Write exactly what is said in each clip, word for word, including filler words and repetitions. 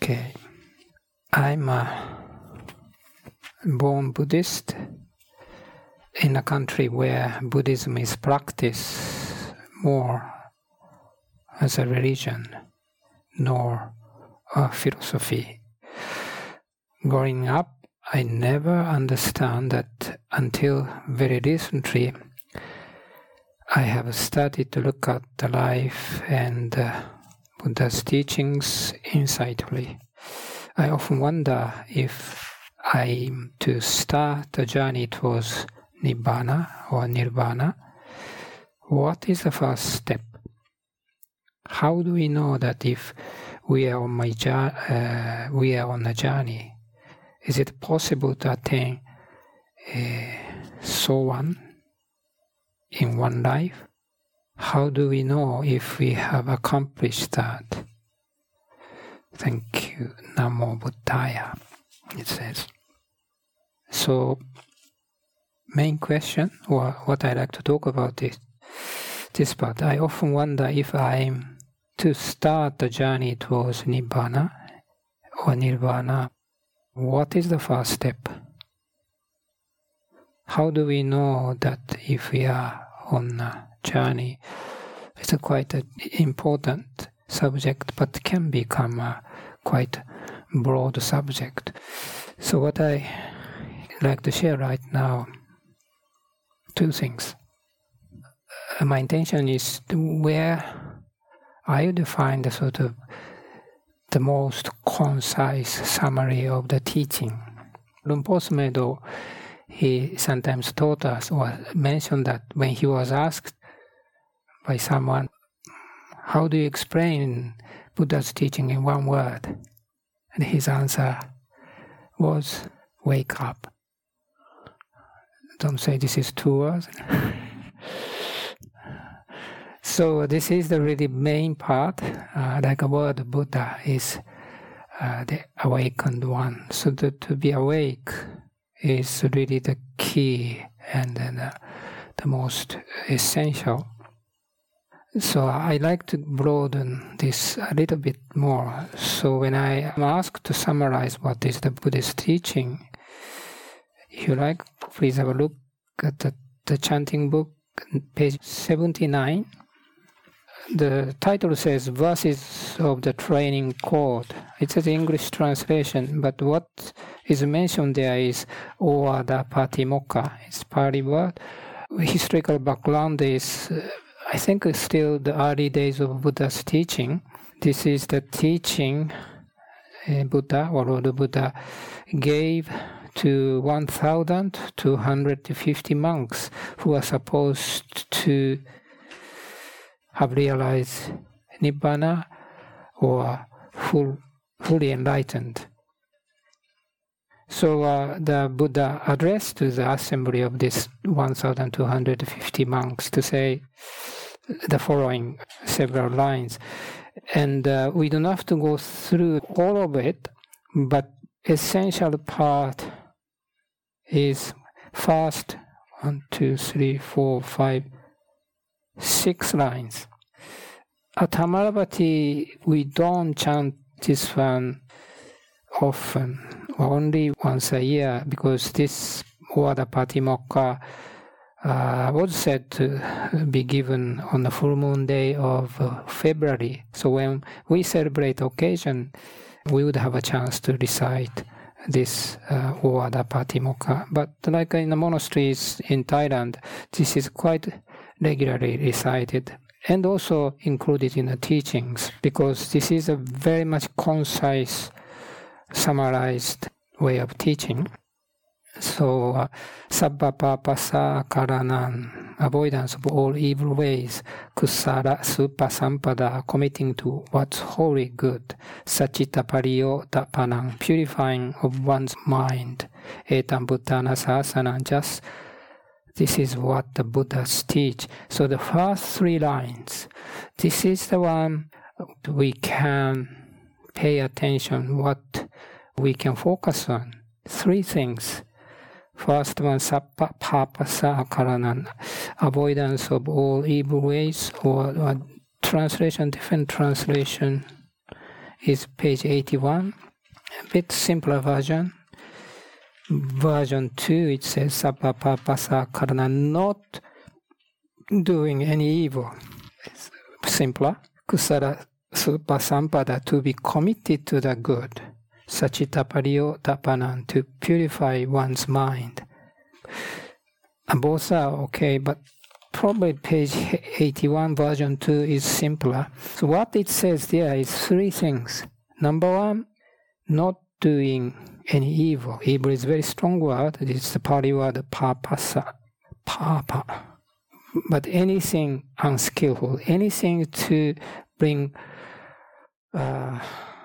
Okay. I'm a born Buddhist in a country where Buddhism is practiced more as a religion nor a philosophy. Growing up, I never understand that until very recently I have started to look at the life and uh, Buddha's teachings insightfully. I often wonder if I'm to start a journey towards Nibbana or Nirvana. What is the first step? How do we know that if we are on my uh, we are on a journey? Is it possible to attain a Sowan in one life? How do we know if we have accomplished that? Thank you. Namo Buddhaya, it says. So, main question, or what I like to talk about is this part. I often wonder if I'm to start the journey towards Nibbana or Nirvana. What is the first step? How do we know that if we are on a journey? It's a quite an important subject, but can become a quite broad subject. So what I like to share right now, two things. Uh, my intention is to where I would find the sort of the most concise summary of the teaching. Lumpos Medo, he sometimes taught us or mentioned that when he was asked by someone, how do you explain Buddha's teaching in one word? And his answer was, wake up. Don't say this is two words. So this is the really main part, uh, like a word Buddha is uh, the awakened one. So the, to be awake is really the key and uh, the most essential. So I like to broaden this a little bit more. So when I am asked to summarize what is the Buddhist teaching, if you like, please have a look at the, the chanting book, page seventy-nine. The title says Verses of the Training Code. It's an English translation, but what is mentioned there is Ovada Patimokkha. It's Pali word. Historical background is, uh, I think, it's still the early days of Buddha's teaching. This is the teaching uh, Buddha or Lord Buddha gave to one thousand two hundred fifty monks who were supposed to have realized Nibbana or full, fully enlightened. So uh, the Buddha addressed to the assembly of this one thousand two hundred fifty monks to say the following several lines. And uh, we don't have to go through all of it, but essential part is first one, two, three, four, five, six lines. At Amaravati, we don't chant this one often, or only once a year, because this Ovada Patimokkha uh, was said to be given on the full moon day of uh, February. So when we celebrate occasion, we would have a chance to recite this uh, Ovada Patimokkha. But like in the monasteries in Thailand, this is quite regularly recited and also included in the teachings, because this is a very much concise, summarized way of teaching. So, uh, Sabba Papasa Karanan, avoidance of all evil ways, Kusara Supa Sampada, committing to what's wholly good, Sachita Pariyo Tapanang, purifying of one's mind, Etam Buddhana Sasanan, just this is what the Buddhas teach. So the first three lines, this is the one we can pay attention, what we can focus on. Three things. First one, Sappa Papasa Karanan, avoidance of all evil ways, or, or translation, different translation is page eighty-one, a bit simpler version. Version two, it says Sabba Papasa Karana, not doing any evil. It's simpler. Kusala Supa Sampada, to be committed to the good. Sachita Pariyo Tapanan, to purify one's mind. And both are okay, but probably page eighty-one, version two is simpler. So what it says there is three things. Number one, not doing any evil. Evil is a very strong word. It's the Pali word papasa, papa. But anything unskillful, anything to bring uh,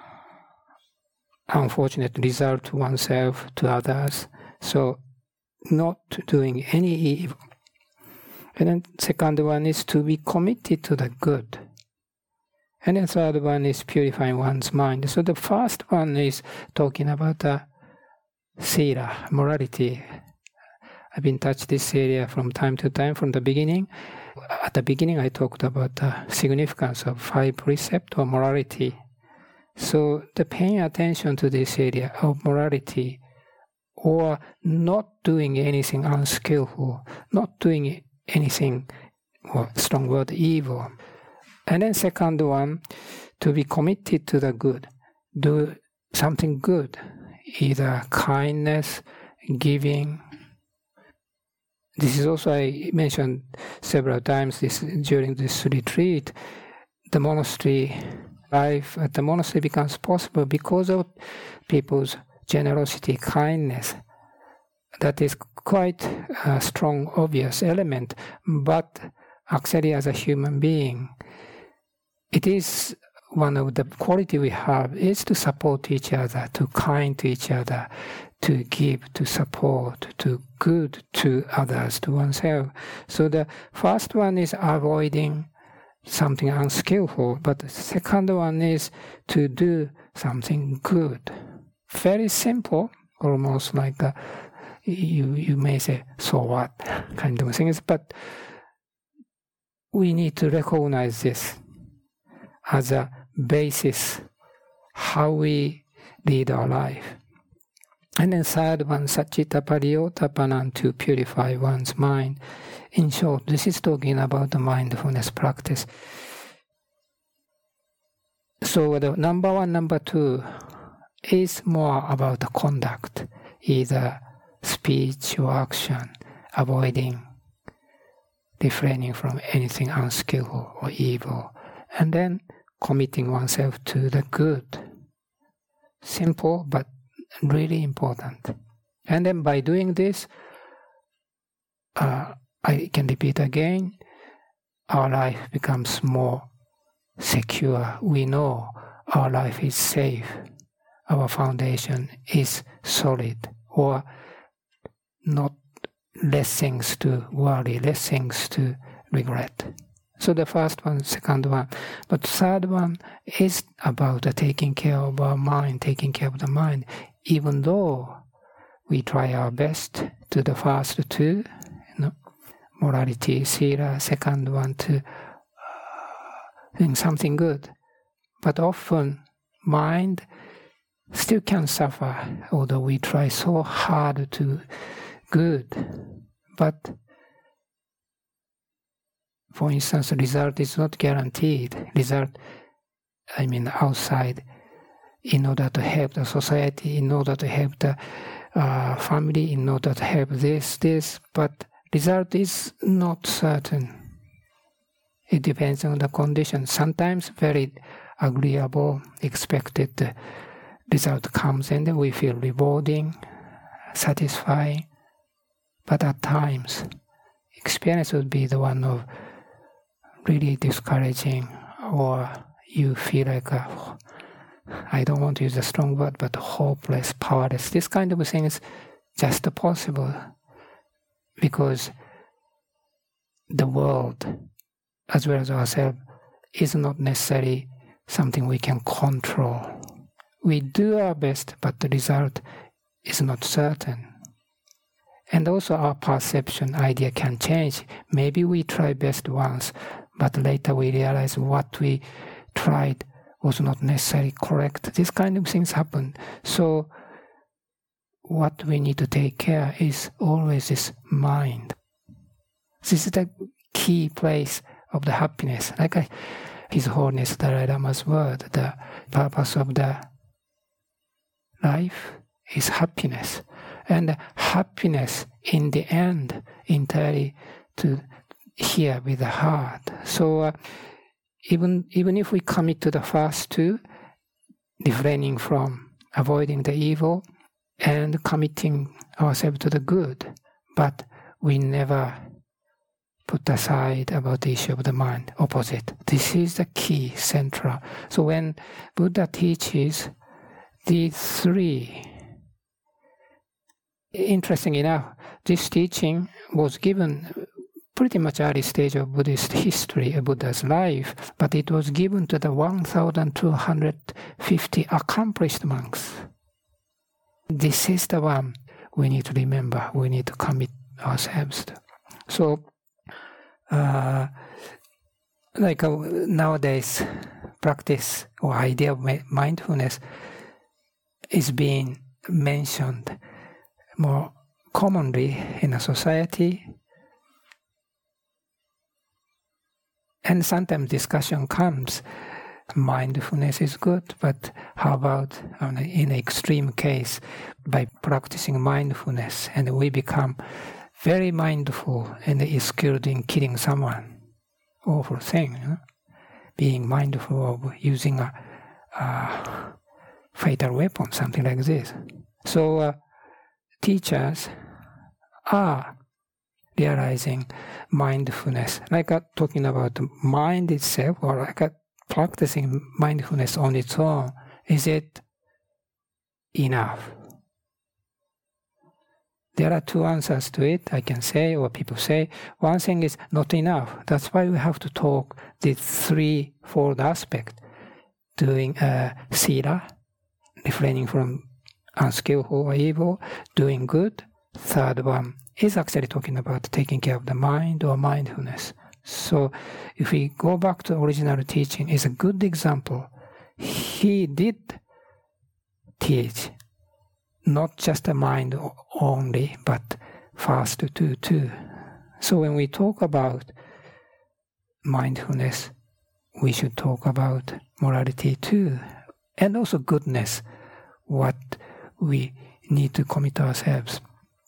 unfortunate result to oneself, to others. So not doing any evil. And then second one is to be committed to the good. And then third one is purifying one's mind. So the first one is talking about the sila, morality. I've been touched this area from time to time from the beginning. At the beginning I talked about the significance of five precepts or morality. So the paying attention to this area of morality, or not doing anything unskillful, not doing anything, or strong word, evil. And then second one, to be committed to the good. Do something good, either kindness, giving. This is also, I mentioned several times this during this retreat, the monastery life at the monastery becomes possible because of people's generosity, kindness. That is quite a strong, obvious element, but actually as a human being, it is one of the quality we have is to support each other, to kind to each other, to give, to support, to good to others, to oneself. So the first one is avoiding something unskillful, but the second one is to do something good. Very simple, almost like a, you you may say, so what, kind of things, but we need to recognize this as a basis, how we lead our life. And then third one, Sachita Pariyo Tapanan, to purify one's mind. In short, this is talking about the mindfulness practice. So the number one, number two is more about the conduct, either speech or action, avoiding, refraining from anything unskillful or evil, and then committing oneself to the good. Simple, but really important. And then by doing this, uh, I can repeat again, our life becomes more secure. We know our life is safe. Our foundation is solid, or not less things to worry, less things to regret. So the first one, second one. But third one is about uh, taking care of our mind, taking care of the mind. Even though we try our best to the first two, you know, morality, sila, second one to uh, doing something good. But often mind still can suffer, although we try so hard to good. But for instance, the result is not guaranteed. Result, I mean, outside, in order to help the society, in order to help the uh, family, in order to help this, this, but result is not certain. It depends on the condition. Sometimes very agreeable, expected result comes and then we feel rewarding, satisfying. But at times, experience would be the one of really discouraging, or you feel like, uh, I don't want to use a strong word, but hopeless, powerless. This kind of thing is just possible because the world, as well as ourselves, is not necessarily something we can control. We do our best, but the result is not certain. And also our perception, idea can change. Maybe we try best once, but later we realize what we tried was not necessarily correct. This kind of things happened. So what we need to take care is always this mind. This is the key place of the happiness. Like I, His Holiness Dalai Lama's word, the purpose of the life is happiness. And happiness in the end entirely to hear with the heart. So uh, even even if we commit to the first two, refraining from avoiding the evil and committing ourselves to the good, but we never put aside about the issue of the mind, opposite. This is the key, central. So when Buddha teaches these three, interesting enough, this teaching was given pretty much early stage of Buddhist history, of Buddha's life, but it was given to the one thousand two hundred fifty accomplished monks. This is the one we need to remember, we need to commit ourselves to. So, uh, like uh, nowadays, practice or idea of mindfulness is being mentioned more commonly in a society, and sometimes discussion comes, mindfulness is good, but how about um, in an extreme case, by practicing mindfulness and we become very mindful and is skilled in killing someone, awful thing, you know? Being mindful of using a, a fatal weapon, something like this. So uh, teachers are realizing mindfulness, like uh, talking about the mind itself, or like uh, practicing mindfulness on its own. Is it enough? There are two answers to it, I can say, or people say. One thing is not enough. That's why we have to talk the three-fold aspect. Doing uh, sila, refraining from unskillful or evil, doing good. Third one is actually talking about taking care of the mind or mindfulness. So if we go back to original teaching, it's a good example. He did teach not just the mind only, but first two too. So when we talk about mindfulness, we should talk about morality too, and also goodness, what we need to commit ourselves.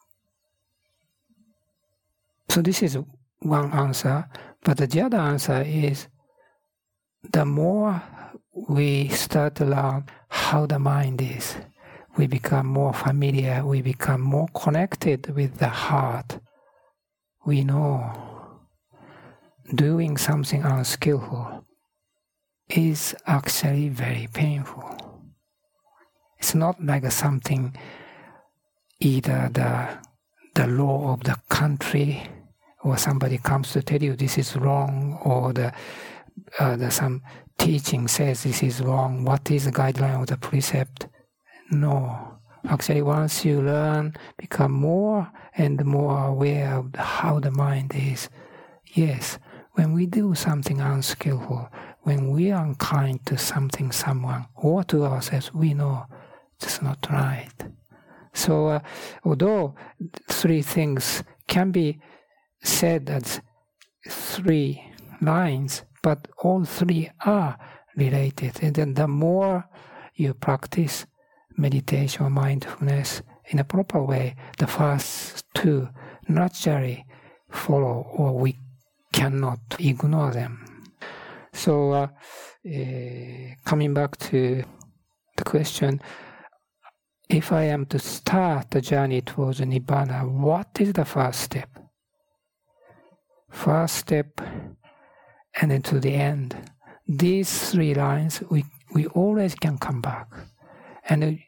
So this is one answer, but the other answer is the more we start to learn how the mind is, we become more familiar, we become more connected with the heart. We know doing something unskillful is actually very painful. It's not like something, either the the law of the country, or somebody comes to tell you this is wrong, or the, uh, the some teaching says this is wrong. What is the guideline of the precept? No. Actually, once you learn, become more and more aware of how the mind is. Yes, when we do something unskillful, when we are unkind to something, someone, or to ourselves, we know it's not right. So, uh, although three things can be said as three lines, but all three are related. And then the more you practice meditation or mindfulness in a proper way, the first two naturally follow, or we cannot ignore them. So, uh, uh, coming back to the question, if I am to start the journey towards Nibbana, what is the first step? First step, and then to the end. These three lines, we, we always can come back. And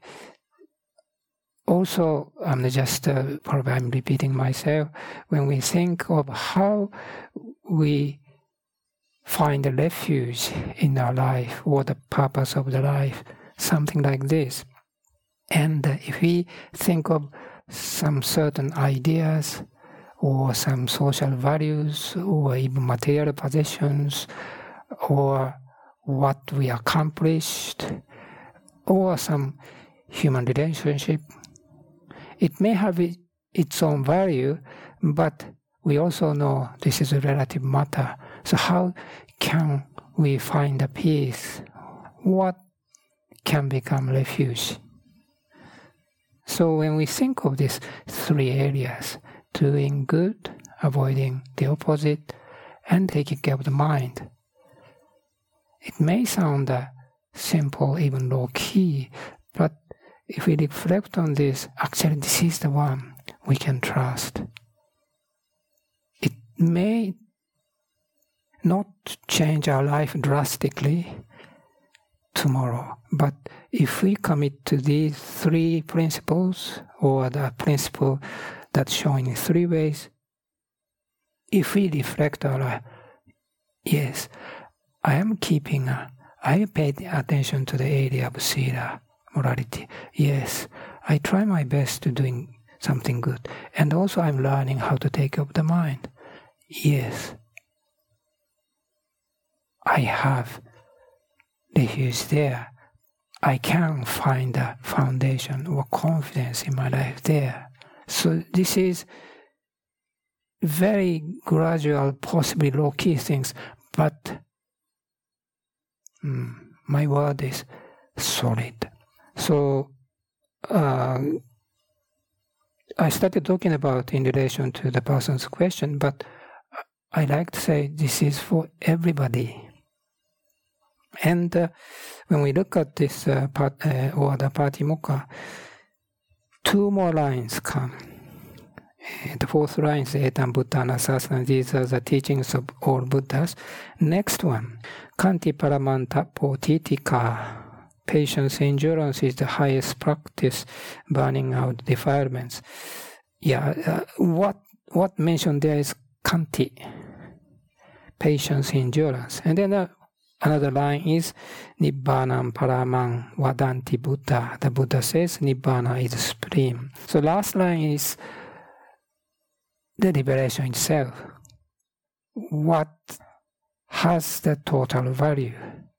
also, I'm just, uh, probably I'm repeating myself, when we think of how we find a refuge in our life, or the purpose of the life, something like this. And if we think of some certain ideas, or some social values, or even material possessions, or what we accomplished, or some human relationship. It may have its own value, but we also know this is a relative matter. So how can we find a peace? What can become refuge? So when we think of these three areas, doing good, avoiding the opposite, and taking care of the mind, it may sound uh, simple, even low-key, but if we reflect on this, actually this is the one we can trust. It may not change our life drastically tomorrow, but if we commit to these three principles, or the principle that's shown in three ways, if we reflect our life, yes, I am keeping, a, I paid attention to the area of sila, morality. Yes, I try my best to doing something good. And also I'm learning how to take care of the mind. Yes, I have refuge there. I can find a foundation or confidence in my life there. So this is very gradual, possibly low-key things, but mm, my word is solid. So uh, I started talking about in relation to the person's question, but I like to say this is for everybody. And uh, when we look at this uh, part, uh, or the Patimokkha, two more lines come. Uh, the fourth line is Etam Buddhana Sasana. These are the teachings of all Buddhas. Next one, Kanti Paramanta Potitika. Patience, endurance is the highest practice, burning out defilements. Yeah, uh, what what mentioned there is Kanti, patience, endurance. And then uh, another line is Nibbanam Paramang Vadanti Buddha. The Buddha says Nibbana is supreme. So last line is the liberation itself. What has the total value?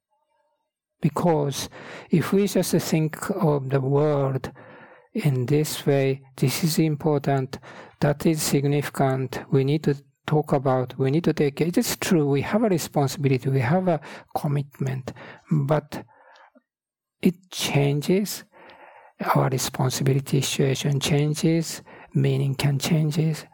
Because if we just think of the world in this way, this is important, that is significant, we need to talk about, we need to take it. It's true, we have a responsibility, we have a commitment, but it changes, our responsibility situation changes, meaning can changes.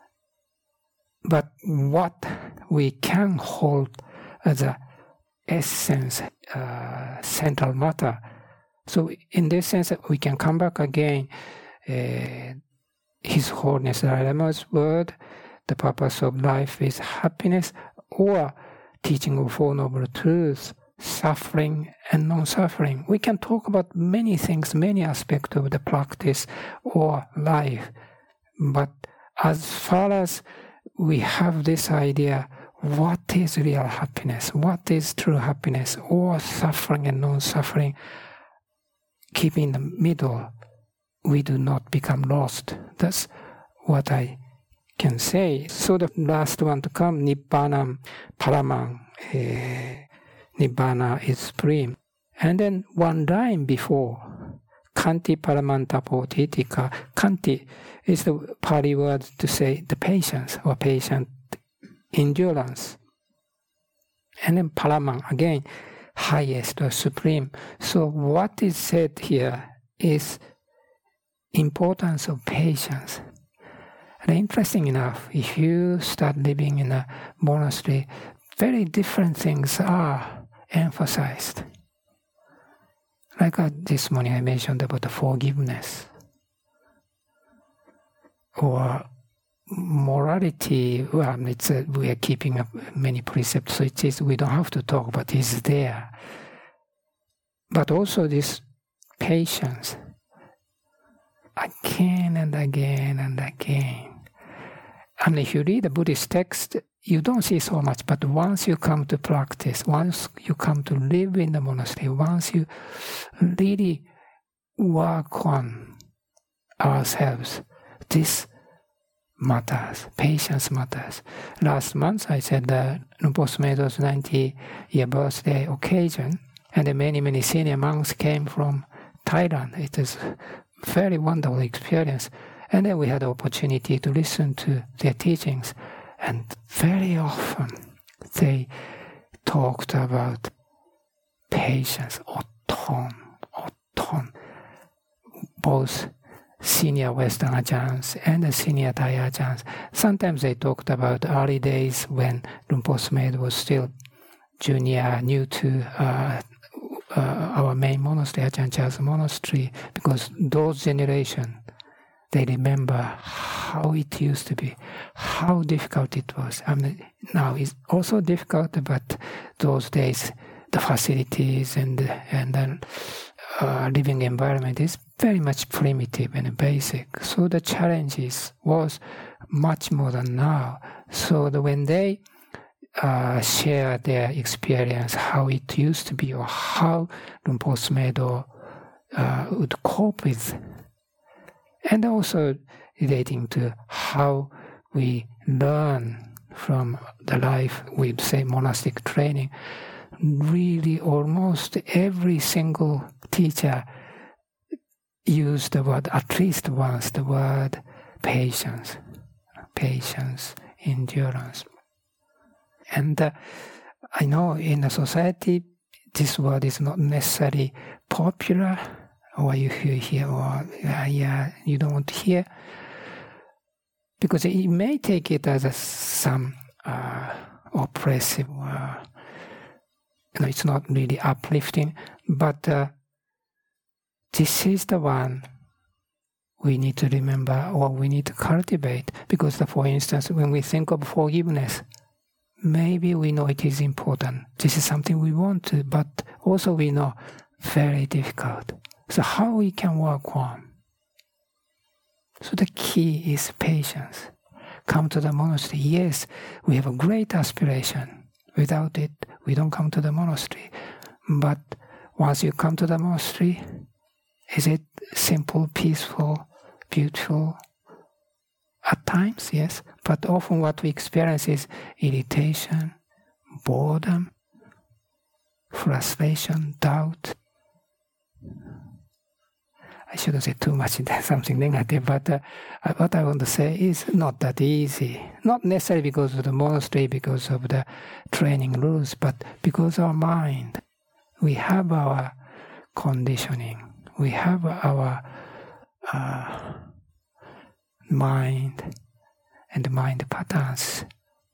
But what we can hold as a essence, uh, central matter. So in this sense, we can come back again, uh, His Holiness Dalai Lama's word, the purpose of life is happiness, or teaching of Four Noble Truths, suffering and non-suffering. We can talk about many things, many aspects of the practice or life. But as far as we have this idea, what is real happiness? What is true happiness? Or suffering and non-suffering? Keep in the middle. We do not become lost. That's what I can say. So the last one to come, Nibbanam Paramang. Eh, Nibbana is supreme. And then one line before, Kanti Paramanta Potitika. Kanti is the Pali word to say the patience or patient endurance. And then Paramang, again, highest or supreme. So what is said here is importance of patience. And interesting enough, if you start living in a monastery, very different things are emphasized. Like uh, this morning I mentioned about the forgiveness. Or morality, well, it's uh, we are keeping up many precepts, so it is, we don't have to talk, but it's there. But also this patience, again and again and again. And if you read the Buddhist text, you don't see so much, but once you come to practice, once you come to live in the monastery, once you really work on ourselves, this matters. Patience matters. Last month I said that Lumpos Medo's ninety-year birthday occasion, and many, many senior monks came from Thailand. It is a very wonderful experience. And then we had the opportunity to listen to their teachings. And very often they talked about patience, otton, otton. Both senior Western Ajahns and the senior Thai Ajahns. Sometimes they talked about early days when Lumpos Medo was still junior, new to uh, uh, our main monastery, Ajahn Chah's monastery, because those generation, they remember how it used to be, how difficult it was. I mean, now it's also difficult, but those days, the facilities and and the uh, living environment is very much primitive and basic. So the challenges was much more than now. So the, when they uh, share their experience, how it used to be, or how Lumpos Medo uh, would cope with, and also relating to how we learn from the life with, say, monastic training, really almost every single teacher used the word, at least once, the word patience, patience, endurance. And uh, I know in a society, this word is not necessarily popular, or you hear, or uh, yeah, you don't hear, because you may take it as a, some uh, oppressive, uh, you know, it's not really uplifting, but uh, this is the one we need to remember, or we need to cultivate, because the, for instance, when we think of forgiveness, maybe we know it is important. This is something we want to, but also we know very difficult. So how we can work on? So the key is patience. Come to the monastery. Yes, we have a great aspiration. Without it, we don't come to the monastery. But once you come to the monastery, is it simple, peaceful, beautiful? At times, yes. But often what we experience is irritation, boredom, frustration, doubt. I shouldn't say too much into something negative, but uh, what I want to say is not that easy. Not necessarily because of the monastery, because of the training rules, but because our mind. We have our conditioning. We have our uh, mind and mind patterns.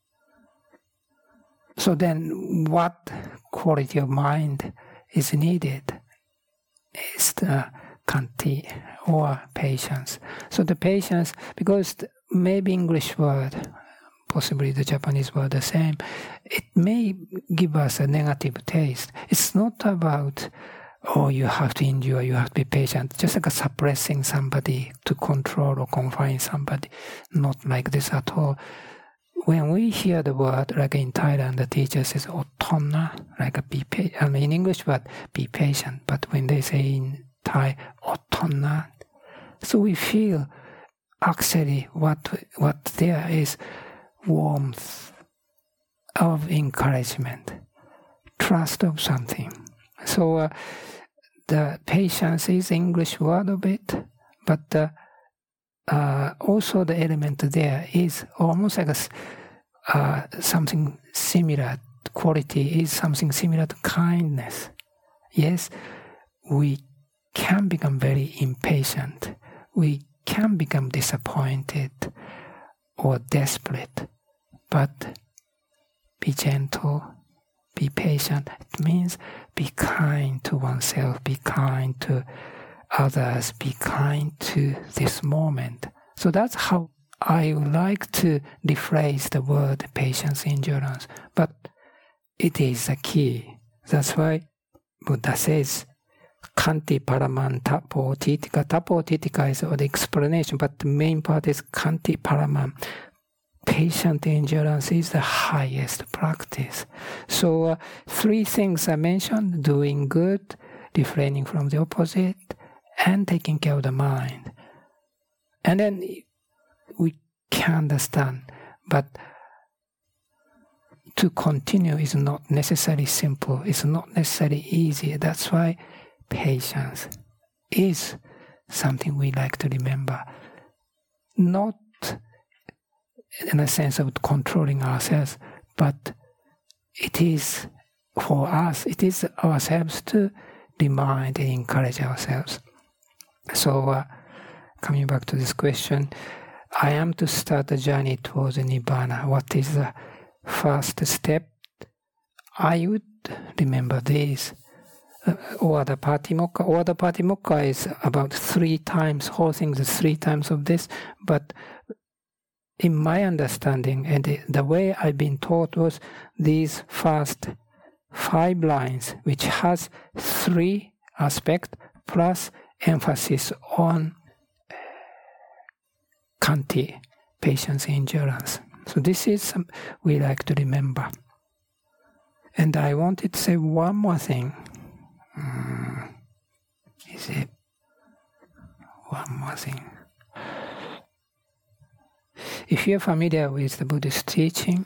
So then what quality of mind is needed is the khanti, or patience. So the patience, because maybe English word, possibly the Japanese word the same, it may give us a negative taste. It's not about, oh, you have to endure, you have to be patient, just like a suppressing somebody to control or confine somebody. Not like this at all. When we hear the word, like in Thailand, the teacher says, otonna, like a be patient. I mean, in English word, be patient. But when they say in Thai, otonna, so we feel actually what what there is warmth of encouragement, trust of something. So uh, the patience is English word of it, but uh, uh, also the element there is almost like a, uh, something similar. Quality is something similar to kindness. Yes, we can become very impatient. We can become disappointed or desperate, but be gentle, be patient. It means be kind to oneself, be kind to others, be kind to this moment. So that's how I would like to rephrase the word patience, endurance. But it is a key. That's why Buddha says, Khanti Paraman Tapo Titika. Tapo Titika is the explanation, but the main part is Khanti Paraman. Patient endurance is the highest practice. So uh, three things I mentioned: doing good, refraining from the opposite, and taking care of the mind. And then we can understand, but to continue is not necessarily simple. It's not necessarily easy. That's why patience is something we like to remember. Not in a sense of controlling ourselves, but it is for us, it is ourselves to remind and encourage ourselves. So, uh, coming back to this question, I am to start a journey towards Nibbana. What is the first step? I would remember this. Uh, or the Patimokkha. Or the Patimokkha is about three times, whole thing is three times of this, but in my understanding and the, the way I've been taught was these first five lines, which has three aspects plus emphasis on Khanti, patience, endurance. So this is some we like to remember. And I wanted to say one more thing. Mm, is it one more thing? If you're familiar with the Buddhist teaching,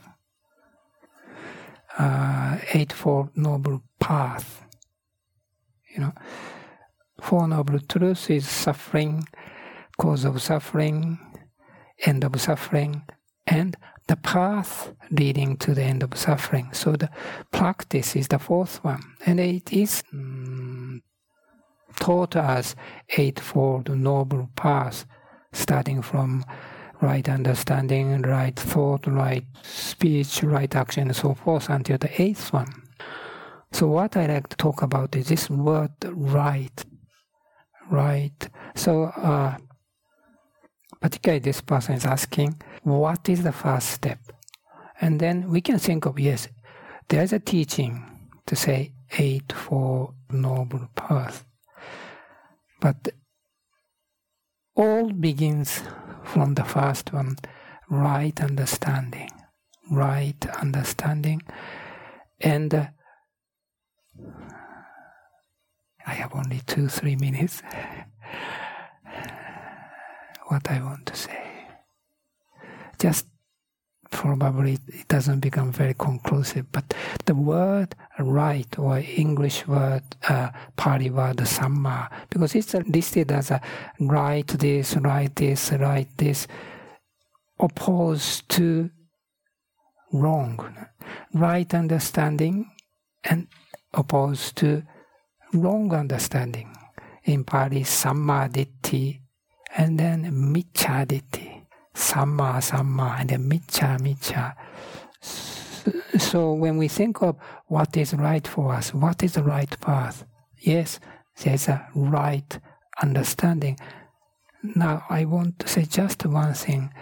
uh, Eightfold Noble Path, you know, Four Noble Truths is suffering, cause of suffering, end of suffering, and the path leading to the end of suffering. So the practice is the fourth one, and it is um, taught as Eightfold Noble Path, starting from right understanding, right thought, right speech, right action, and so forth until the eighth one. So what I like to talk about is this word right. Right. So uh, particularly this person is asking, what is the first step? And then we can think of, yes, there's a teaching to say Eightfold Noble Path. But all begins from the first one, right understanding, right understanding. And uh, I have only two, three minutes. What I want to say. Just probably it doesn't become very conclusive, but the word right, or English word, uh, Pali word Samma, because it's listed as a right this, right this, right this, opposed to wrong. Right understanding and opposed to wrong understanding. In Pali, Samma Ditti, and then Miccha Ditti. Samma, Samma, and then Miccha, Miccha. So when we think of what is right for us, what is the right path? Yes, there's a right understanding. Now I want to say just one thing.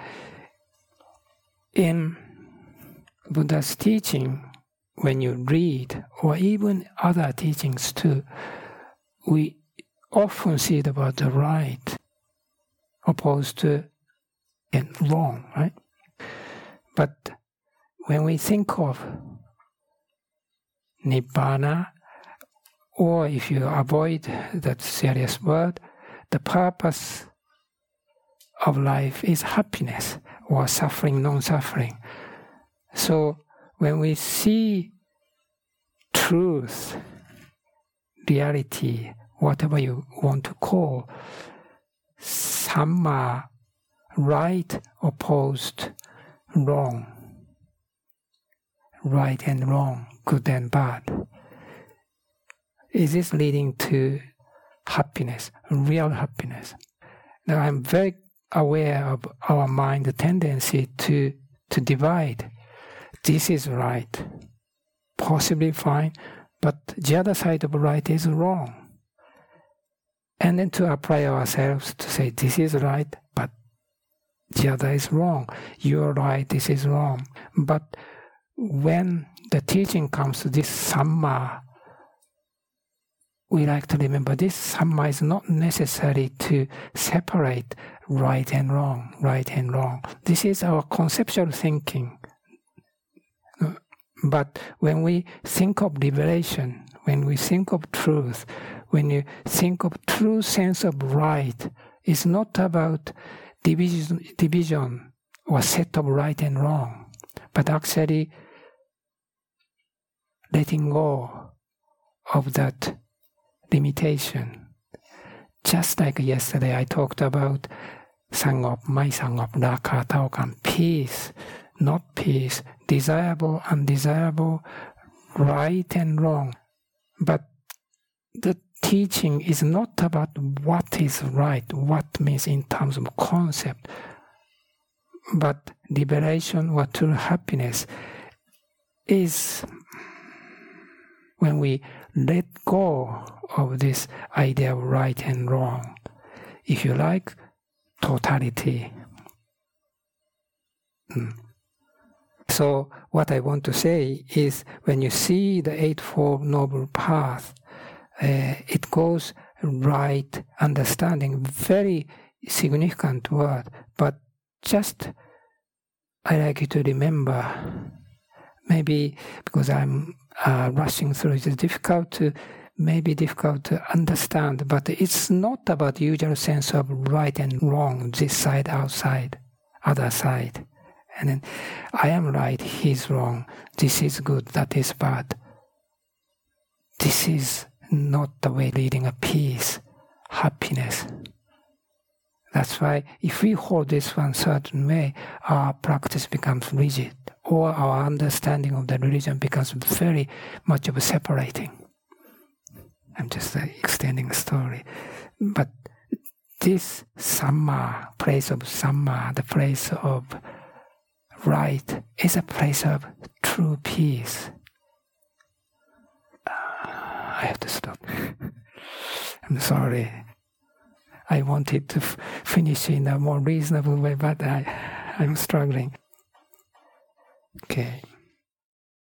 In Buddha's teaching, when you read, or even other teachings too, we often see about the right opposed to and wrong, right? But when we think of Nibbana, or if you avoid that serious word, the purpose of life is happiness, or suffering, non-suffering. So when we see truth, reality, whatever you want to call, Samma, right opposed wrong, right and wrong, good and bad. Is this leading to happiness, real happiness? Now I'm very aware of our mind tendency to, to divide. This is right, possibly fine, but the other side of right is wrong. And then to apply ourselves to say this is right, but the other is wrong. You're right, this is wrong. But when the teaching comes to this Samma, we like to remember this Samma is not necessary to separate right and wrong, right and wrong. This is our conceptual thinking. But when we think of liberation, when we think of truth, when you think of true sense of right, it's not about division, division or set of right and wrong, but actually letting go of that limitation. Just like yesterday I talked about Sangop, my Sangop, Raka, Taukan, peace, not peace, desirable, undesirable, right and wrong. But the teaching is not about what is right, what means in terms of concept, but liberation or true happiness is when we let go of this idea of right and wrong. If you like, totality. Mm. So what I want to say is when you see the Eightfold Noble Path, uh, it goes right understanding, very significant word, but just I like you to remember, maybe because I'm uh, rushing through, it's difficult to, maybe difficult to understand, but it's not about the usual sense of right and wrong, this side, outside, other side. And then I am right, he's wrong, this is good, that is bad. This is not the way leading a peace, happiness. That's why if we hold this one certain way, our practice becomes rigid, or our understanding of the religion becomes very much of a separating. I'm just uh, extending the story. But this Samma, place of Samma, the place of right, is a place of true peace. Uh, I have to stop. I'm sorry. I wanted to f- finish in a more reasonable way, but I, I'm struggling. Okay.